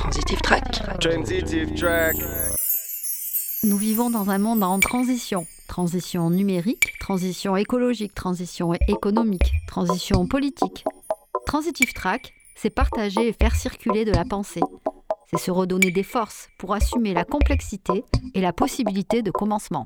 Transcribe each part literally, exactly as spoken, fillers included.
Transitive Track. Transitive Track. Nous vivons dans un monde en transition. Transition numérique, transition écologique, transition économique, transition politique. Transitive Track, c'est partager et faire circuler de la pensée. C'est se redonner des forces pour assumer la complexité et la possibilité de commencement.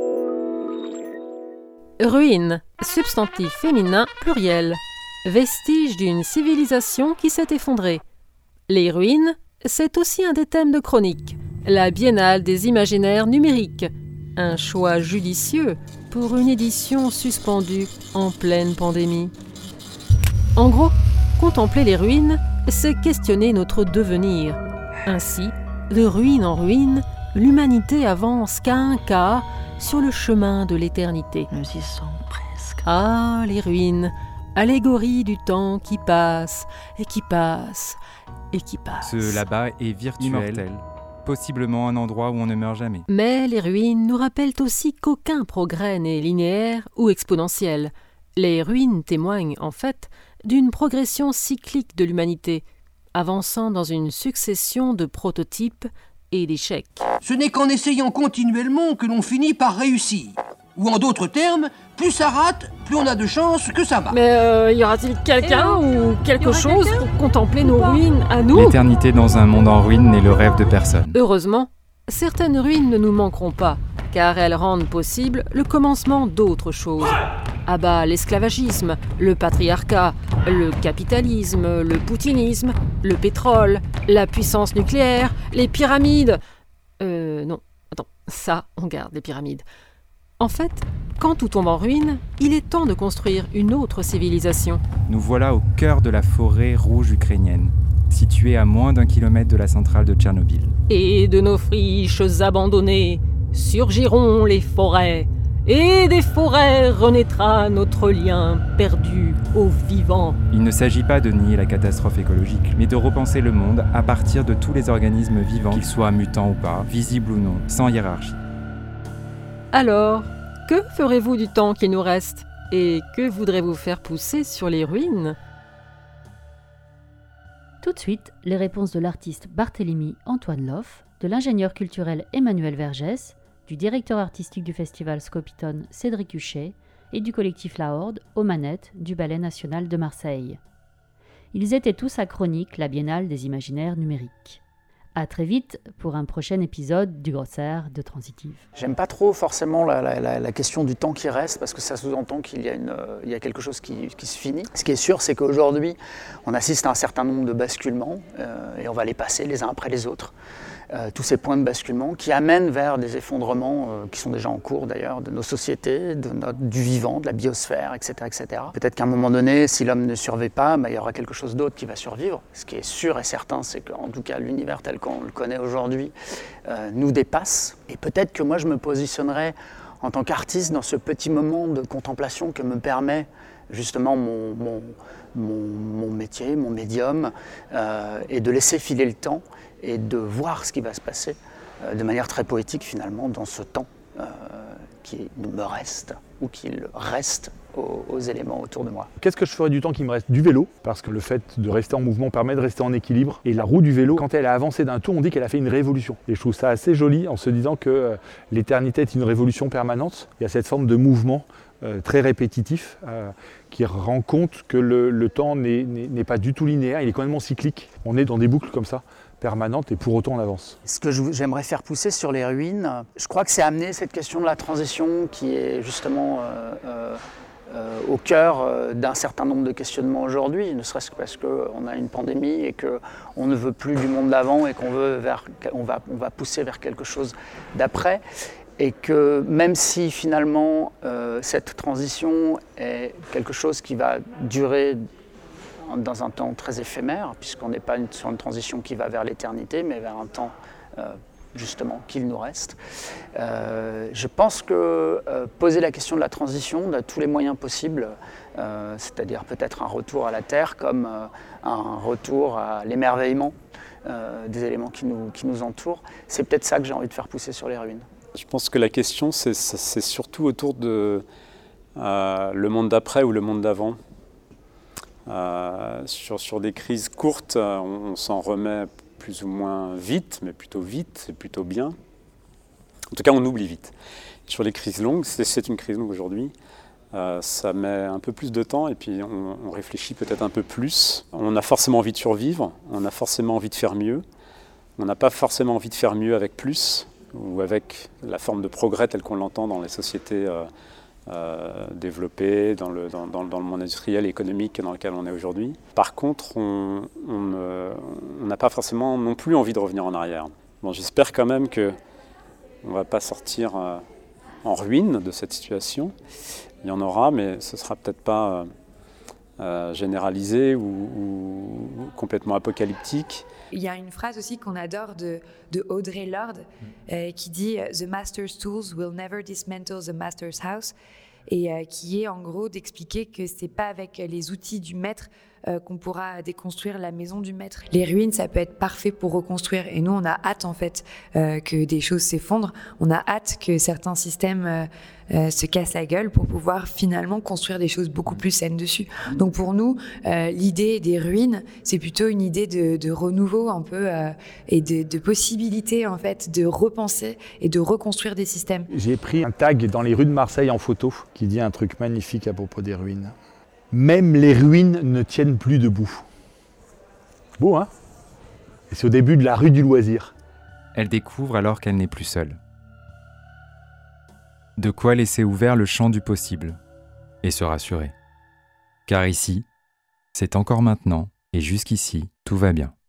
Ruine, substantif féminin pluriel. Vestige d'une civilisation qui s'est effondrée. Les ruines, c'est aussi un des thèmes de chronique. La Biennale des imaginaires numériques. Un choix judicieux pour une édition suspendue en pleine pandémie. En gros, contempler les ruines, c'est questionner notre devenir. Ainsi, de ruine en ruine, l'humanité avance qu'à un quart sur le chemin de l'éternité. Nous y sommes presque. Ah, les ruines, allégorie du temps qui passe, et qui passe, et qui passe. Ce là-bas est virtuel, immortel, possiblement un endroit où on ne meurt jamais. Mais les ruines nous rappellent aussi qu'aucun progrès n'est linéaire ou exponentiel. Les ruines témoignent, en fait, d'une progression cyclique de l'humanité, avançant dans une succession de prototypes et d'échecs. Ce n'est qu'en essayant continuellement que l'on finit par réussir. Ou en d'autres termes, plus ça rate, plus on a de chances que ça marche. Mais euh, y aura-t-il quelqu'un Eh ou quelque chose quelqu'un pour contempler nos ruines à nous ? L'éternité dans un monde en ruine n'est le rêve de personne. Heureusement, certaines ruines ne nous manqueront pas, car elles rendent possible le commencement d'autres choses. À bas l'esclavagisme, le patriarcat, le capitalisme, le poutinisme, le pétrole, la puissance nucléaire, les pyramides... Euh, non, attends, ça, on garde les pyramides. En fait, quand tout tombe en ruine, il est temps de construire une autre civilisation. Nous voilà au cœur de la forêt rouge ukrainienne, située à moins d'un kilomètre de la centrale de Tchernobyl. Et de nos friches abandonnées surgiront les forêts, et des forêts renaîtra notre lien perdu aux vivants. Il ne s'agit pas de nier la catastrophe écologique, mais de repenser le monde à partir de tous les organismes vivants, qu'ils soient mutants ou pas, visibles ou non, sans hiérarchie. Alors, que ferez-vous du temps qui nous reste ? Et que voudrez-vous faire pousser sur les ruines ? Tout de suite, les réponses de l'artiste Barthélemy Antoine Loff, de l'ingénieur culturel Emmanuel Vergès, du directeur artistique du festival Scopiton Cédric Huchet et du collectif La Horde aux manettes du Ballet national de Marseille. Ils étaient tous à chronique la Biennale des imaginaires numériques. À très vite pour un prochain épisode du Grossaire de Transitive. J'aime pas trop forcément la, la, la question du temps qui reste parce que ça sous-entend qu'il y a, une, il y a quelque chose qui, qui se finit. Ce qui est sûr, c'est qu'aujourd'hui, on assiste à un certain nombre de basculements euh, et on va les passer les uns après les autres. Euh, tous ces points de basculement qui amènent vers des effondrements euh, qui sont déjà en cours d'ailleurs de nos sociétés, de notre, du vivant, de la biosphère, et cetera, et cetera. Peut-être qu'à un moment donné, si l'homme ne survit pas, bah, il y aura quelque chose d'autre qui va survivre. Ce qui est sûr et certain, c'est qu'en tout cas l'univers tel qu'on le connaît aujourd'hui euh, nous dépasse. Et peut-être que moi je me positionnerai en tant qu'artiste dans ce petit moment de contemplation que me permet justement mon, mon, mon, mon métier, mon médium, euh, et de laisser filer le temps et de voir ce qui va se passer euh, de manière très poétique finalement dans ce temps euh, qui me reste ou qu'il reste aux, aux éléments autour de moi. Qu'est-ce que je ferais du temps qui me reste ? Du vélo, parce que le fait de rester en mouvement permet de rester en équilibre. Et la roue du vélo, quand elle a avancé d'un tour, on dit qu'elle a fait une révolution. Et je trouve ça assez joli en se disant que euh, l'éternité est une révolution permanente. Il y a cette forme de mouvement euh, très répétitif euh, qui rend compte que le, le temps n'est, n'est, n'est pas du tout linéaire, il est complètement cyclique. On est dans des boucles comme ça, permanente et pour autant on avance. Ce que je, j'aimerais faire pousser sur les ruines, je crois que c'est amener cette question de la transition qui est justement euh, euh, euh, au cœur euh, d'un certain nombre de questionnements aujourd'hui, ne serait-ce que parce qu'on a une pandémie et qu'on ne veut plus du monde d'avant et qu'on veut vers, on va, on va pousser vers quelque chose d'après. Et que même si finalement euh, cette transition est quelque chose qui va durer dans un temps très éphémère, puisqu'on n'est pas une, sur une transition qui va vers l'éternité, mais vers un temps euh, justement qu'il nous reste. Euh, je pense que euh, poser la question de la transition de tous les moyens possibles, euh, c'est-à-dire peut-être un retour à la Terre comme euh, un retour à l'émerveillement euh, des éléments qui nous, qui nous entourent, c'est peut-être ça que j'ai envie de faire pousser sur les ruines. Je pense que la question, c'est, c'est surtout autour de euh, le monde d'après ou le monde d'avant. Euh, sur, sur des crises courtes, on, on s'en remet plus ou moins vite, mais plutôt vite, c'est plutôt bien. En tout cas, on oublie vite. Sur les crises longues, c'est, c'est une crise longue aujourd'hui, euh, ça met un peu plus de temps et puis on, on réfléchit peut-être un peu plus. On a forcément envie de survivre, on a forcément envie de faire mieux. On n'a pas forcément envie de faire mieux avec plus ou avec la forme de progrès telle qu'on l'entend dans les sociétés euh, euh, développées, dans le, dans, dans, dans le monde industriel et économique dans lequel on est aujourd'hui. Par contre, on n'a pas forcément non plus envie de revenir en arrière. Bon, j'espère quand même qu'on ne va pas sortir euh, en ruine de cette situation. Il y en aura, mais ce ne sera peut-être pas euh, euh, généralisé ou, ou complètement apocalyptique. Il y a une phrase aussi qu'on adore de, de Audre Lorde euh, qui dit « The master's tools will never dismantle the master's house » et euh, qui est en gros d'expliquer que c'est pas avec les outils du maître euh, qu'on pourra déconstruire la maison du maître. Les ruines, ça peut être parfait pour reconstruire et nous, on a hâte en fait euh, que des choses s'effondrent. On a hâte que certains systèmes euh, euh, se cassent la gueule pour pouvoir finalement construire des choses beaucoup plus saines dessus. Donc pour nous, euh, l'idée des ruines, c'est plutôt une idée de, de renouveau un peu euh, et de, de possibilité en fait de repenser et de reconstruire des systèmes. J'ai pris un tag dans les rues de Marseille en photo qui dit un truc magnifique à propos des ruines. Même les ruines ne tiennent plus debout. Beau, hein? Et c'est au début de la rue du loisir. Elle découvre alors qu'elle n'est plus seule. De quoi laisser ouvert le champ du possible et se rassurer. Car ici, c'est encore maintenant et jusqu'ici, tout va bien.